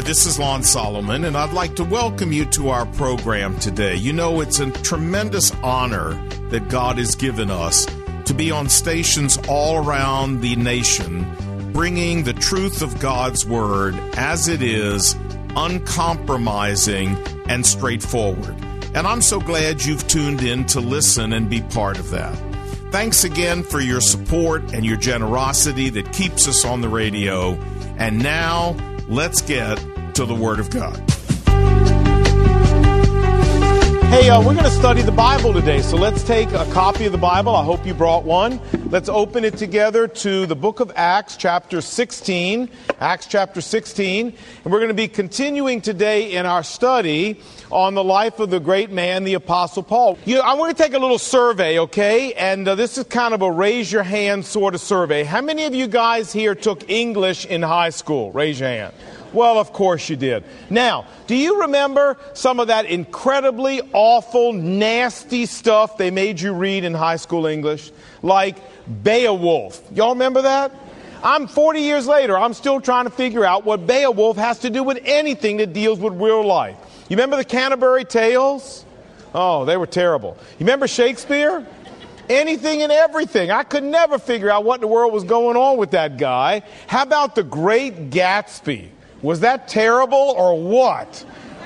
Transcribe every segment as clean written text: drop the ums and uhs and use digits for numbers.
this is Lon Solomon, and I'd like to welcome you to our program today. You know, it's a tremendous honor that God has given us to be on stations all around the nation, bringing the truth of God's Word as it is, uncompromising and straightforward. And I'm so glad you've tuned in to listen and be part of that. Thanks again for your support and your generosity that keeps us on the radio. And now, let's get to the Word of God. Hey, we're going to study the Bible today, so let's take a copy of the Bible. I hope you brought one. Let's open it together to the book of Acts, chapter 16. Acts chapter 16. And we're going to be continuing today in our study on the life of the great man, the Apostle Paul. I'm going to take a little survey, okay? And this is kind of a raise your hand sort of survey. How many of you guys here took English in high school? Raise your hand. Well, of course you did. Now, do you remember some of that incredibly awful, nasty stuff they made you read in high school English? Like Beowulf. Y'all remember that? I'm 40 years later, I'm still trying to figure out what Beowulf has to do with anything that deals with real life. You remember the Canterbury Tales? Oh, they were terrible. You remember Shakespeare? Anything and everything. I could never figure out what in the world was going on with that guy. How about The Great Gatsby? Was that terrible or what?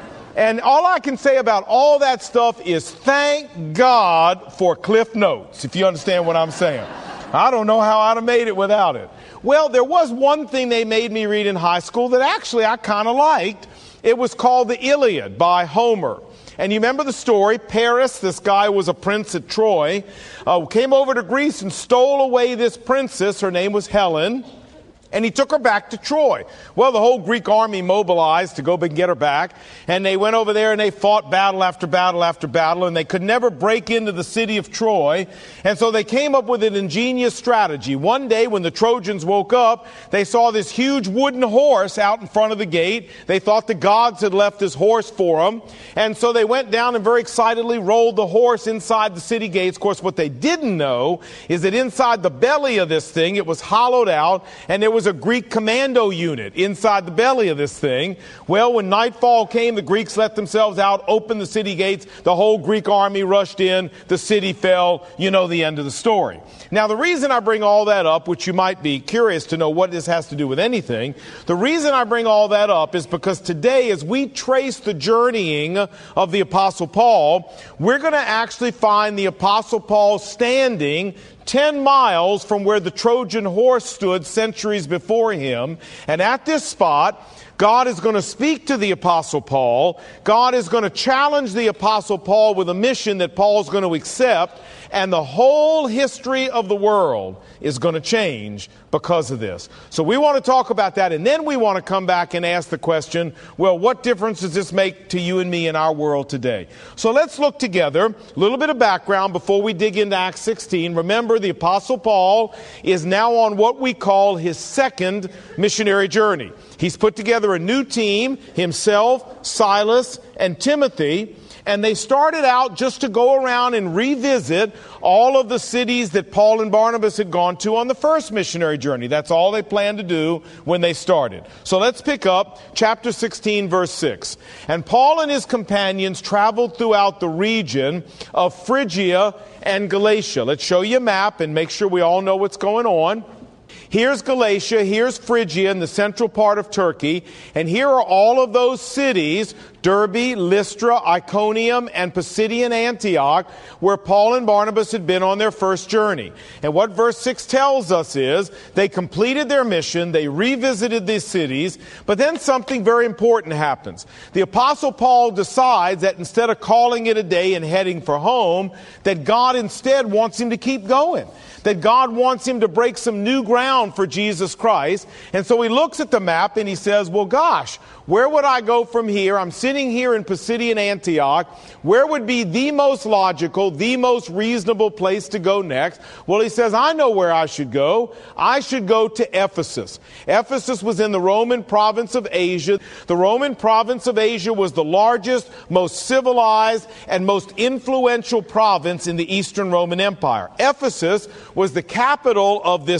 And all I can say about all that stuff is thank God for Cliff Notes, if you understand what I'm saying. I don't know how I'd have made it without it. Well, there was one thing they made me read in high school that actually I kind of liked. It was called the Iliad by Homer. And you remember the story, Paris, this guy was a prince at Troy, came over to Greece and stole away this princess. Her name was Helen. And he took her back to Troy. Well, the whole Greek army mobilized to go and get her back. And they went over there and they fought battle after battle after battle. And they could never break into the city of Troy. And so they came up with an ingenious strategy. One day when the Trojans woke up, they saw this huge wooden horse out in front of the gate. They thought the gods had left this horse for them. And so they went down and very excitedly rolled the horse inside the city gates. Of course, what they didn't know is that inside the belly of this thing, it was hollowed out. And there was a Greek commando unit inside the belly of this thing. Well, when nightfall came, the Greeks let themselves out, opened the city gates, the whole Greek army rushed in, the city fell. You know the end of the story. Now, the reason I bring all that up, which you might be curious to know what this has to do with anything, the reason I bring all that up is because today, as we trace the journeying of the Apostle Paul, we're going to actually find the Apostle Paul standing 10 miles from where the Trojan horse stood centuries before him. And at this spot, God is going to speak to the Apostle Paul. God is going to challenge the Apostle Paul with a mission that Paul's going to accept. And the whole history of the world is going to change because of this. So we want to talk about that. And then we want to come back and ask the question, well, what difference does this make to you and me in our world today? So let's look together. A little bit of background before we dig into Acts 16. Remember, the Apostle Paul is now on what we call his second missionary journey. He's put together a new team, himself, Silas, and Timothy. And they started out just to go around and revisit all of the cities that Paul and Barnabas had gone to on the first missionary journey. That's all they planned to do when they started. So let's pick up chapter 16, verse 6. And Paul and his companions traveled throughout the region of Phrygia and Galatia. Let's show you a map and make sure we all know what's going on. Here's Galatia, here's Phrygia in the central part of Turkey, and here are all of those cities, Derbe, Lystra, Iconium, and Pisidian Antioch, where Paul and Barnabas had been on their first journey. And what verse 6 tells us is they completed their mission, they revisited these cities, but then something very important happens. The Apostle Paul decides that instead of calling it a day and heading for home, that God instead wants him to keep going. That God wants him to break some new ground for Jesus Christ. And so he looks at the map and he says, well, gosh, where would I go from here? I'm sitting here in Pisidian Antioch. Where would be the most logical, the most reasonable place to go next? Well, he says, I know where I should go. I should go to Ephesus. Ephesus was in the Roman province of Asia. The Roman province of Asia was the largest, most civilized, and most influential province in the Eastern Roman Empire. Ephesus was the capital of this province.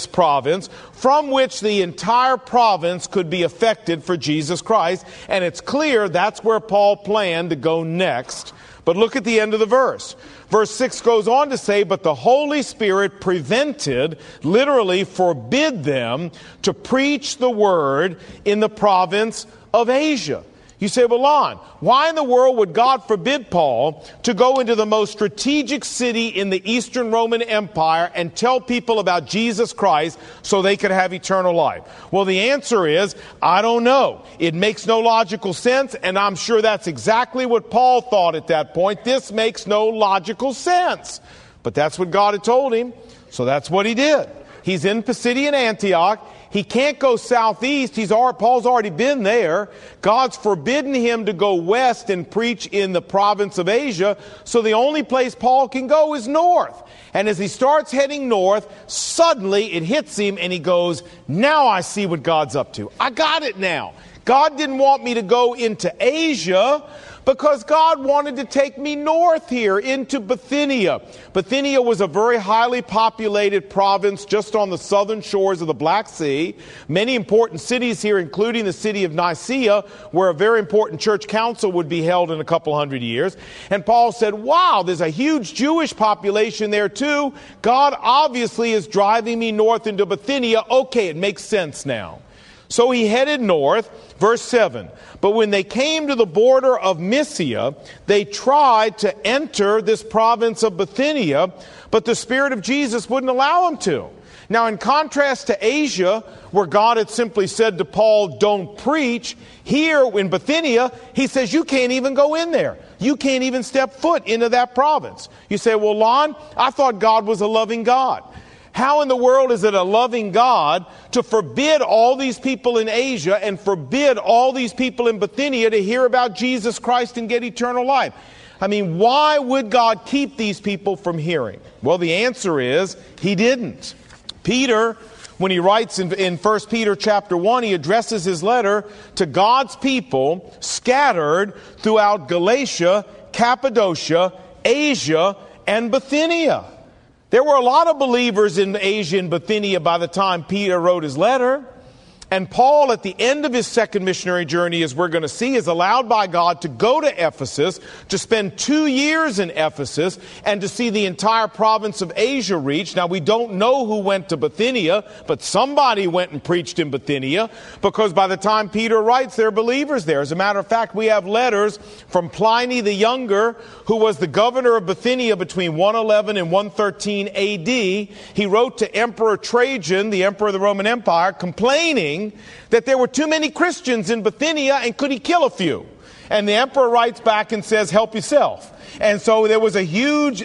province from which the entire province could be affected for Jesus Christ. And it's clear that's where Paul planned to go next. But look at the end of the verse. Verse 6 goes on to say, but the Holy Spirit prevented, literally forbid them to preach the word in the province of Asia. You say, well, Lon, why in the world would God forbid Paul to go into the most strategic city in the Eastern Roman Empire and tell people about Jesus Christ so they could have eternal life? Well, the answer is, I don't know. It makes no logical sense, and I'm sure that's exactly what Paul thought at that point. This makes no logical sense. But that's what God had told him, so that's what he did. He's in Pisidian Antioch. He can't go southeast. Paul's already been there. God's forbidden him to go west and preach in the province of Asia. So the only place Paul can go is north. And as he starts heading north, suddenly it hits him and he goes, now I see what God's up to. I got it now. God didn't want me to go into Asia because God wanted to take me north here into Bithynia. Bithynia was a very highly populated province just on the southern shores of the Black Sea. Many important cities here, including the city of Nicaea, where a very important church council would be held in a couple hundred years. And Paul said, wow, there's a huge Jewish population there too. God obviously is driving me north into Bithynia. Okay, it makes sense now. So he headed north, verse 7. But when they came to the border of Mysia, they tried to enter this province of Bithynia, but the Spirit of Jesus wouldn't allow them to. Now, in contrast to Asia, where God had simply said to Paul, don't preach, here in Bithynia, he says, you can't even go in there. You can't even step foot into that province. You say, well, Lon, I thought God was a loving God. How in the world is it a loving God to forbid all these people in Asia and forbid all these people in Bithynia to hear about Jesus Christ and get eternal life? I mean, why would God keep these people from hearing? Well, the answer is he didn't. Peter, when he writes in 1 Peter chapter 1, he addresses his letter to God's people scattered throughout Galatia, Cappadocia, Asia, and Bithynia. There were a lot of believers in Asia and Bithynia by the time Peter wrote his letter. And Paul, at the end of his second missionary journey, as we're going to see, is allowed by God to go to Ephesus, to spend 2 years in Ephesus, and to see the entire province of Asia reached. Now, we don't know who went to Bithynia, but somebody went and preached in Bithynia, because by the time Peter writes, there are believers there. As a matter of fact, we have letters from Pliny the Younger, who was the governor of Bithynia between 111 and 113 A.D. He wrote to Emperor Trajan, the emperor of the Roman Empire, complaining that there were too many Christians in Bithynia and could he kill a few? And the emperor writes back and says, help yourself. And so there was a huge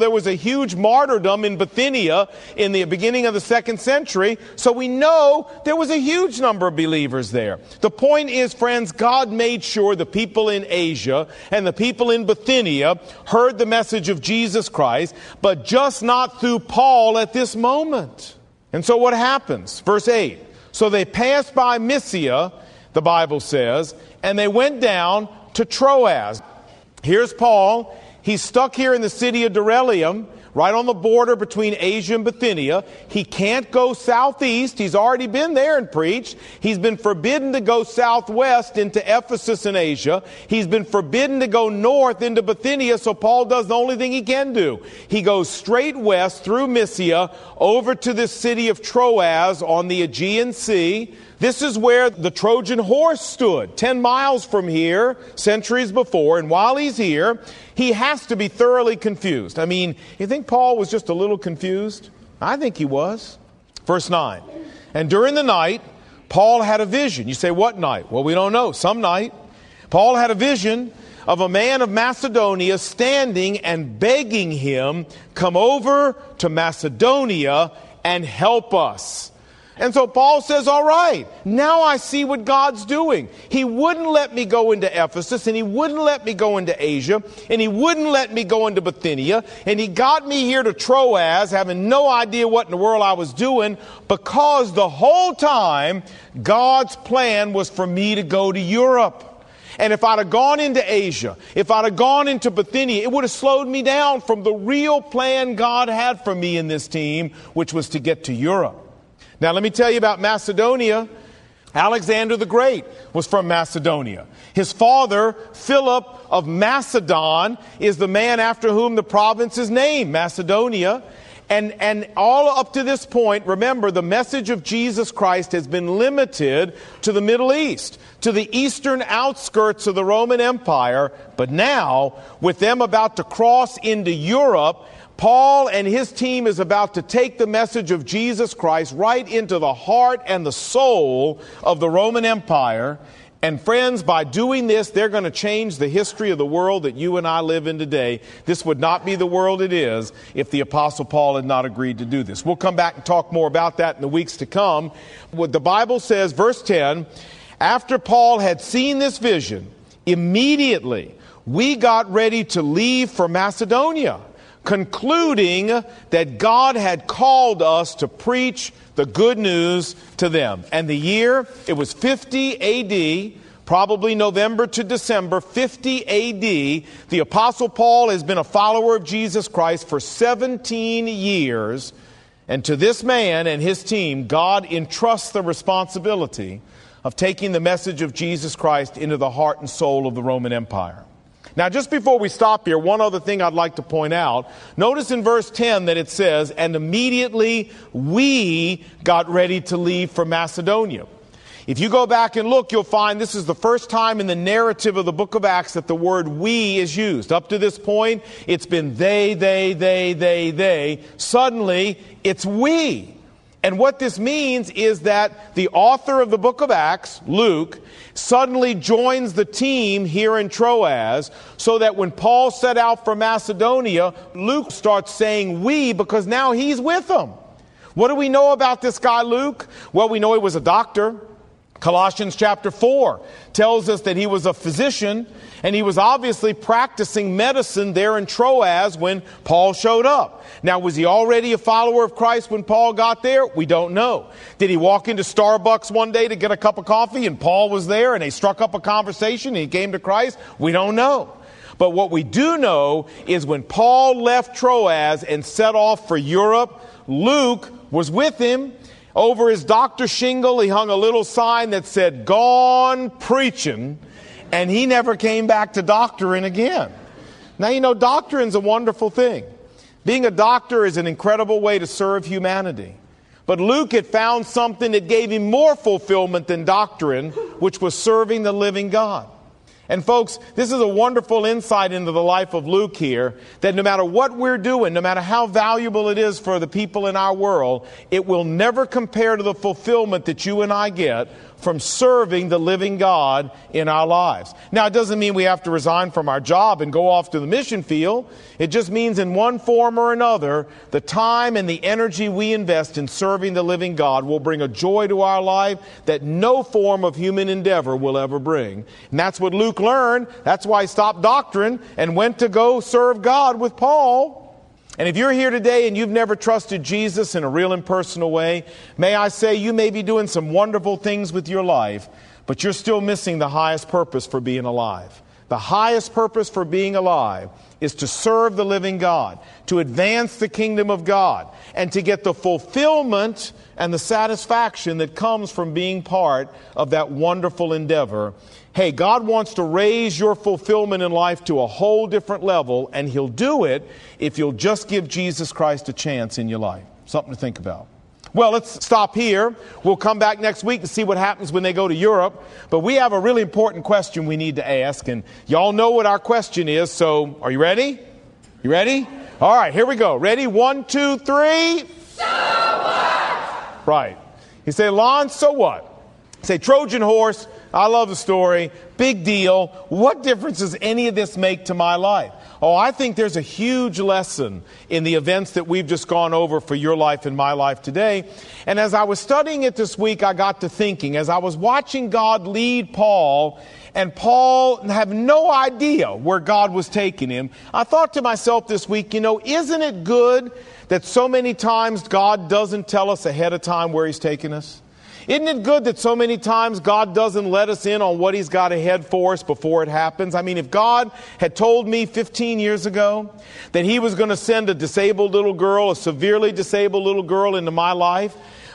martyrdom in Bithynia in the beginning of the 2nd century. So we know there was a huge number of believers there. The point is, friends, God made sure the people in Asia and the people in Bithynia heard the message of Jesus Christ, but just not through Paul at this moment. And so what happens? Verse 8. So they passed by Mysia, the Bible says, and they went down to Troas. Here's Paul. He's stuck here in the city of Dorelium, right on the border between Asia and Bithynia. He can't go southeast. He's already been there and preached. He's been forbidden to go southwest into Ephesus in Asia. He's been forbidden to go north into Bithynia, so Paul does the only thing he can do. He goes straight west through Mysia over to this city of Troas on the Aegean Sea. This is where the Trojan horse stood, 10 miles from here, centuries before. And while he's here, he has to be thoroughly confused. I mean, you think Paul was just a little confused? I think he was. Verse 9. And during the night, Paul had a vision. You say, what night? Well, we don't know. Some night. Paul had a vision of a man of Macedonia standing and begging him, come over to Macedonia and help us. And so Paul says, all right, now I see what God's doing. He wouldn't let me go into Ephesus, and he wouldn't let me go into Asia, and he wouldn't let me go into Bithynia, and he got me here to Troas, having no idea what in the world I was doing, because the whole time God's plan was for me to go to Europe. And if I'd have gone into Asia, if I'd have gone into Bithynia, it would have slowed me down from the real plan God had for me in this team, which was to get to Europe. Now, let me tell you about Macedonia. Alexander the Great was from Macedonia. His father, Philip of Macedon, is the man after whom the province is named, Macedonia. And all up to this point, remember, the message of Jesus Christ has been limited to the Middle East, to the eastern outskirts of the Roman Empire. But now, with them about to cross into Europe, Paul and his team is about to take the message of Jesus Christ right into the heart and the soul of the Roman Empire. And friends, by doing this, they're going to change the history of the world that you and I live in today. This would not be the world it is if the Apostle Paul had not agreed to do this. We'll come back and talk more about that in the weeks to come. What the Bible says, verse 10, after Paul had seen this vision, immediately we got ready to leave for Macedonia, concluding that God had called us to preach the good news to them. And the year, it was 50 A.D., probably November to December, 50 A.D. The Apostle Paul has been a follower of Jesus Christ for 17 years. And to this man and his team, God entrusts the responsibility of taking the message of Jesus Christ into the heart and soul of the Roman Empire. Now, just before we stop here, one other thing I'd like to point out. Notice in verse 10 that it says, and immediately we got ready to leave for Macedonia. If you go back and look, you'll find this is the first time in the narrative of the book of Acts that the word we is used. Up to this point, it's been they. Suddenly, it's we. And what this means is that the author of the book of Acts, Luke, suddenly joins the team here in Troas, so that when Paul set out for Macedonia, Luke starts saying we because now he's with them. What do we know about this guy, Luke? Well, we know he was a doctor. Colossians chapter 4 tells us that he was a physician, and he was obviously practicing medicine there in Troas when Paul showed up. Now, was he already a follower of Christ when Paul got there? We don't know. Did he walk into Starbucks one day to get a cup of coffee and Paul was there and they struck up a conversation and he came to Christ? We don't know. But what we do know is when Paul left Troas and set off for Europe, Luke was with him. Over his doctor shingle, he hung a little sign that said, "Gone preaching," and he never came back to doctoring again. Now, you know, doctoring's a wonderful thing. Being a doctor is an incredible way to serve humanity. But Luke had found something that gave him more fulfillment than doctrine, which was serving the living God. And folks, this is a wonderful insight into the life of Luke here, that no matter what we're doing, no matter how valuable it is for the people in our world, it will never compare to the fulfillment that you and I get from serving the living God in our lives. Now, it doesn't mean we have to resign from our job and go off to the mission field. It just means in one form or another, the time and the energy we invest in serving the living God will bring a joy to our life that no form of human endeavor will ever bring. And that's what Luke learned. That's why he stopped doctrine and went to go serve God with Paul. And if you're here today and you've never trusted Jesus in a real and personal way, may I say you may be doing some wonderful things with your life, but you're still missing the highest purpose for being alive. The highest purpose for being alive is to serve the living God, to advance the kingdom of God, and to get the fulfillment and the satisfaction that comes from being part of that wonderful endeavor. Hey, God wants to raise your fulfillment in life to a whole different level, and He'll do it if you'll just give Jesus Christ a chance in your life. Something to think about. Well, let's stop here. We'll come back next week to see what happens when they go to Europe. But we have a really important question we need to ask, and y'all know what our question is, so are you ready? You ready? All right, here we go. Ready? 1, 2, 3. So what? Right. You say, Lon, so what? Say, Trojan horse. I love the story. Big deal. What difference does any of this make to my life? Oh, I think there's a huge lesson in the events that we've just gone over for your life and my life today. And as I was studying it this week, I got to thinking, as I was watching God lead Paul, and Paul had no idea where God was taking him, I thought to myself this week, you know, isn't it good that so many times God doesn't tell us ahead of time where He's taking us? Isn't it good that so many times God doesn't let us in on what He's got ahead for us before it happens? I mean, if God had told me 15 years ago that He was going to send a disabled little girl, a severely disabled little girl into my life,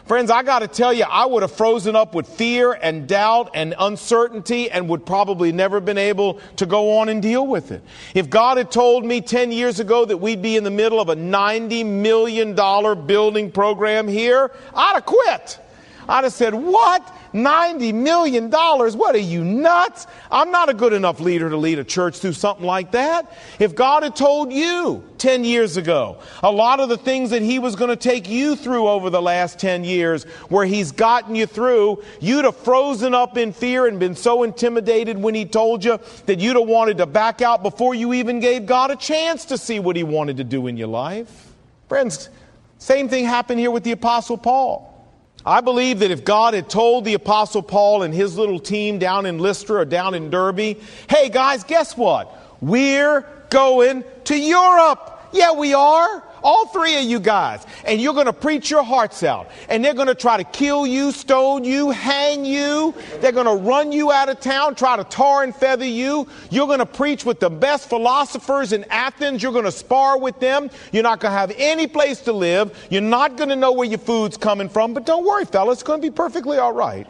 Friends, I got to tell you, I would have frozen up with fear and doubt and uncertainty and would probably never been able to go on and deal with it. If God had told me 10 years ago that we'd be in the middle of a $90 million building program here, I'd have quit. I'd have said, what? $90 million? What are you, nuts? I'm not a good enough leader to lead a church through something like that. If God had told you 10 years ago a lot of the things that he was going to take you through over the last 10 years where he's gotten you through, you'd have frozen up in fear and been so intimidated when he told you that you'd have wanted to back out before you even gave God a chance to see what he wanted to do in your life. Friends, same thing happened here with the Apostle Paul. I believe that if God had told the Apostle Paul and his little team down in Lystra or down in Derbe, hey guys, guess what? We're going to Europe. Yeah, we are. All three of you guys. And you're going to preach your hearts out. And they're going to try to kill you, stone you, hang you. They're going to run you out of town, try to tar and feather you. You're going to preach with the best philosophers in Athens. You're going to spar with them. You're not going to have any place to live. You're not going to know where your food's coming from. But don't worry, fellas, it's going to be perfectly all right.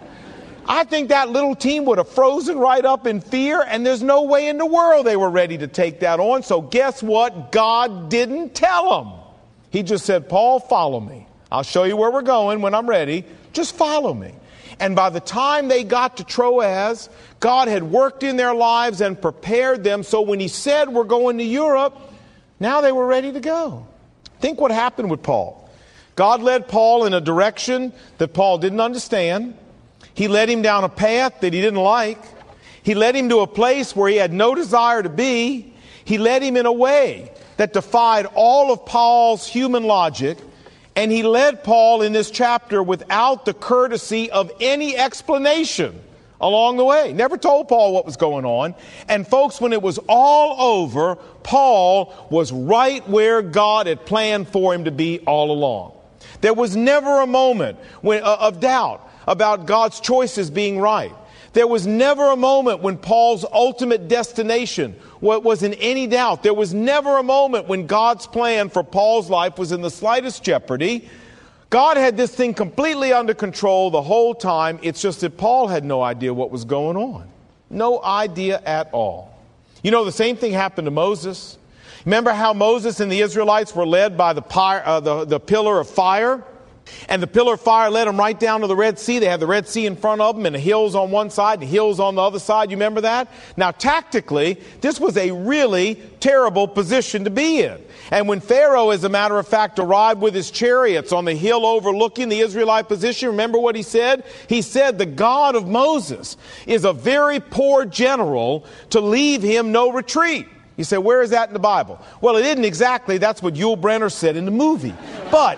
I think that little team would have frozen right up in fear, and there's no way in the world they were ready to take that on. So guess what? God didn't tell them. He just said, Paul, follow me. I'll show you where we're going when I'm ready. Just follow me. And by the time they got to Troas, God had worked in their lives and prepared them. So when he said we're going to Europe, now they were ready to go. Think what happened with Paul. God led Paul in a direction that Paul didn't understand. He led him down a path that he didn't like. He led him to a place where he had no desire to be. He led him in a way that defied all of Paul's human logic. And he led Paul in this chapter without the courtesy of any explanation along the way. Never told Paul what was going on. And folks, when it was all over, Paul was right where God had planned for him to be all along. There was never a moment of doubt about God's choices being right. There was never a moment when Paul's ultimate destination was in any doubt. There was never a moment when God's plan for Paul's life was in the slightest jeopardy. God had this thing completely under control the whole time. It's just that Paul had no idea what was going on. No idea at all. You know, the same thing happened to Moses. Remember how Moses and the Israelites were led by the pillar of fire? And the pillar of fire led them right down to the Red Sea. They had the Red Sea in front of them and the hills on one side and the hills on the other side. You remember that? Now, tactically, this was a really terrible position to be in. And when Pharaoh, as a matter of fact, arrived with his chariots on the hill overlooking the Israelite position, remember what he said? He said, the God of Moses is a very poor general to leave him no retreat. You say, where is that in the Bible? Well, it isn't exactly. That's what Yul Brynner said in the movie. But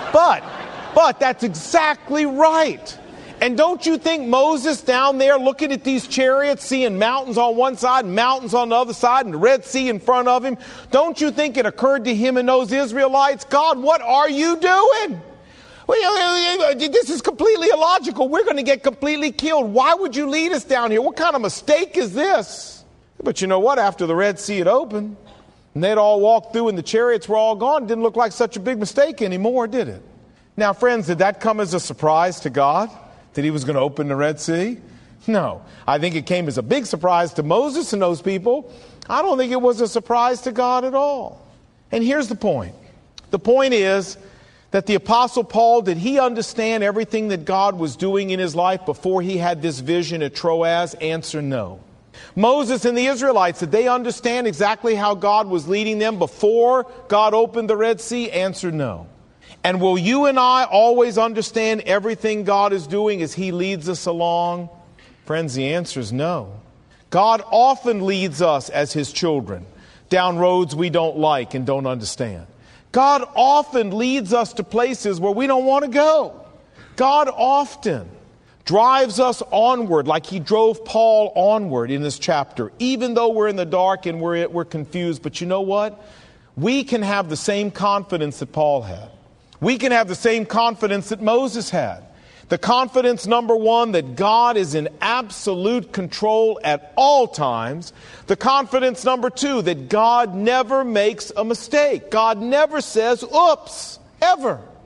that's exactly right. And don't you think Moses down there looking at these chariots, seeing mountains on one side and mountains on the other side and the Red Sea in front of him, don't you think it occurred to him and those Israelites, God, what are you doing? Well, this is completely illogical. We're going to get completely killed. Why would you lead us down here? What kind of mistake is this? But you know what? After the Red Sea had opened and they'd all walked through and the chariots were all gone, it didn't look like such a big mistake anymore, did it? Now, friends, did that come as a surprise to God, that he was going to open the Red Sea? No. I think it came as a big surprise to Moses and those people. I don't think it was a surprise to God at all. And here's the point. The point is that the Apostle Paul, did he understand everything that God was doing in his life before he had this vision at Troas? Answer, no. Moses and the Israelites, did they understand exactly how God was leading them before God opened the Red Sea? Answer, no. And will you and I always understand everything God is doing as he leads us along? Friends, the answer is no. God often leads us as his children down roads we don't like and don't understand. God often leads us to places where we don't want to go. God often drives us onward like he drove Paul onward in this chapter, even though we're in the dark and we're confused. But you know what? We can have the same confidence that Paul had. We can have the same confidence that Moses had. The confidence, number one, that God is in absolute control at all times. The confidence, number two, that God never makes a mistake. God never says, oops, ever.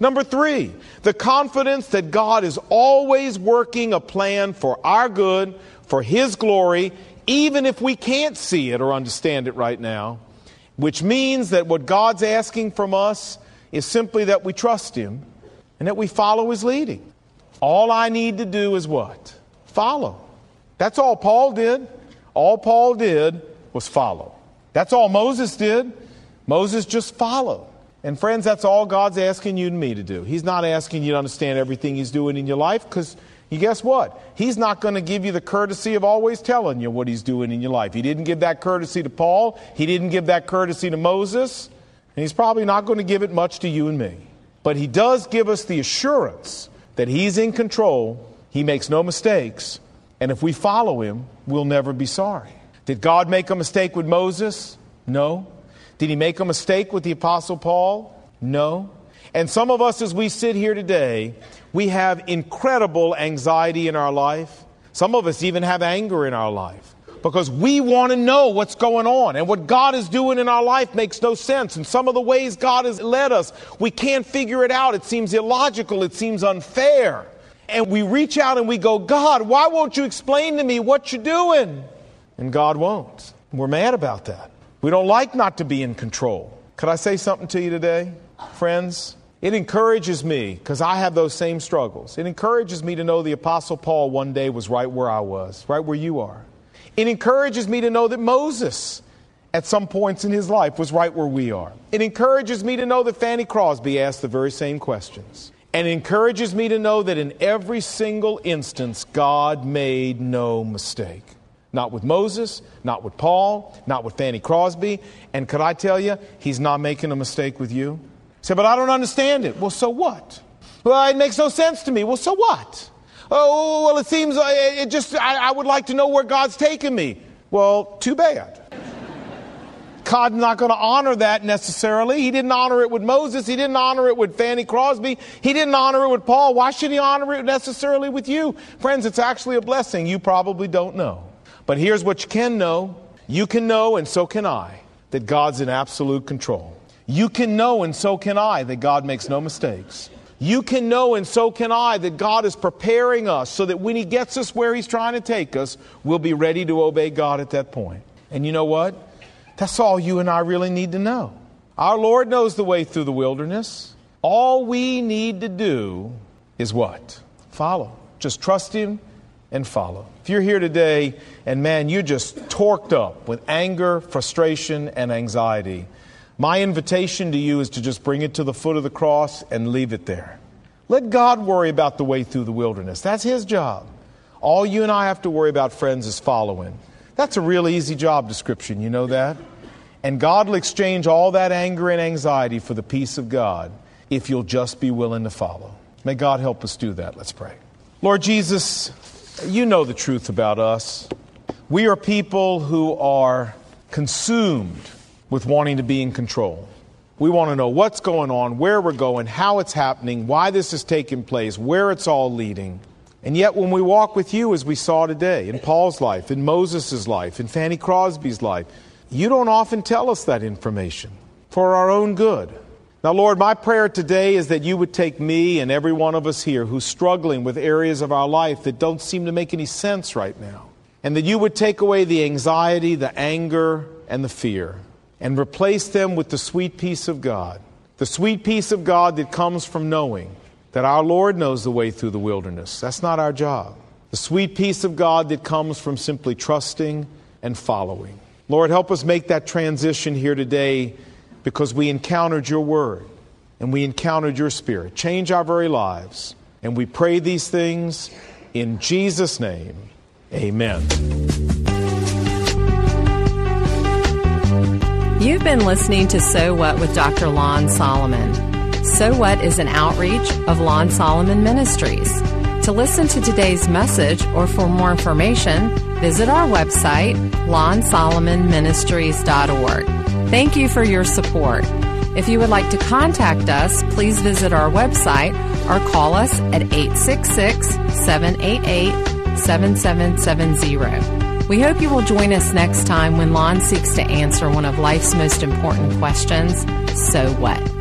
Number 3, the confidence that God is always working a plan for our good, for His glory, even if we can't see it or understand it right now, which means that what God's asking from us is simply that we trust Him and that we follow His leading. All I need to do is what? Follow. That's all Paul did. All Paul did was follow. That's all Moses did. Moses just followed. And friends, that's all God's asking you and me to do. He's not asking you to understand everything He's doing in your life, because you guess what? He's not going to give you the courtesy of always telling you what He's doing in your life. He didn't give that courtesy to Paul. He didn't give that courtesy to Moses. And He's probably not going to give it much to you and me. But He does give us the assurance that He's in control. He makes no mistakes. And if we follow Him, we'll never be sorry. Did God make a mistake with Moses? No. Did He make a mistake with the Apostle Paul? No. And some of us, as we sit here today, we have incredible anxiety in our life. Some of us even have anger in our life because we want to know what's going on. And what God is doing in our life makes no sense. And some of the ways God has led us, we can't figure it out. It seems illogical. It seems unfair. And we reach out and we go, God, why won't you explain to me what you're doing? And God won't. We're mad about that. We don't like not to be in control. Could I say something to you today? Friends, it encourages me, because I have those same struggles. It encourages me to know the Apostle Paul one day was right where I was, right where you are. It encourages me to know that Moses, at some points in his life, was right where we are. It encourages me to know that Fanny Crosby asked the very same questions. And it encourages me to know that in every single instance, God made no mistake. Not with Moses, not with Paul, not with Fanny Crosby. And could I tell you, He's not making a mistake with you? Say, but I don't understand it. Well, so what? Well, it makes no sense to me. Well, so what? Oh, well, it seems I would like to know where God's taking me. Well, too bad. God's not going to honor that necessarily. He didn't honor it with Moses. He didn't honor it with Fanny Crosby. He didn't honor it with Paul. Why should He honor it necessarily with you? Friends, it's actually a blessing. You probably don't know. But here's what you can know. You can know, and so can I, that God's in absolute control. You can know, and so can I, that God makes no mistakes. You can know, and so can I, that God is preparing us so that when He gets us where He's trying to take us, we'll be ready to obey God at that point. And you know what? That's all you and I really need to know. Our Lord knows the way through the wilderness. All we need to do is what? Follow. Just trust Him and follow. If you're here today and man, you're just torqued up with anger, frustration, and anxiety, my invitation to you is to just bring it to the foot of the cross and leave it there. Let God worry about the way through the wilderness. That's His job. All you and I have to worry about, friends, is following. That's a real easy job description, you know that? And God will exchange all that anger and anxiety for the peace of God if you'll just be willing to follow. May God help us do that. Let's pray. Lord Jesus, you know the truth about us. We are people who are consumed with wanting to be in control. We want to know what's going on, where we're going, how it's happening, why this is taking place, where it's all leading. And yet when we walk with you, as we saw today, in Paul's life, in Moses' life, in Fanny Crosby's life, you don't often tell us that information for our own good. Now, Lord, my prayer today is that you would take me and every one of us here who's struggling with areas of our life that don't seem to make any sense right now, and that you would take away the anxiety, the anger, and the fear, and replace them with the sweet peace of God. The sweet peace of God that comes from knowing that our Lord knows the way through the wilderness. That's not our job. The sweet peace of God that comes from simply trusting and following. Lord, help us make that transition here today, because we encountered your word and we encountered your Spirit. Change our very lives. And we pray these things in Jesus' name. Amen. You've been listening to So What with Dr. Lon Solomon. So What is an outreach of Lon Solomon Ministries. To listen to today's message or for more information, visit our website, lonsolomonministries.org. Thank you for your support. If you would like to contact us, please visit our website or call us at 866-788-7770. We hope you will join us next time when Lon seeks to answer one of life's most important questions, so what?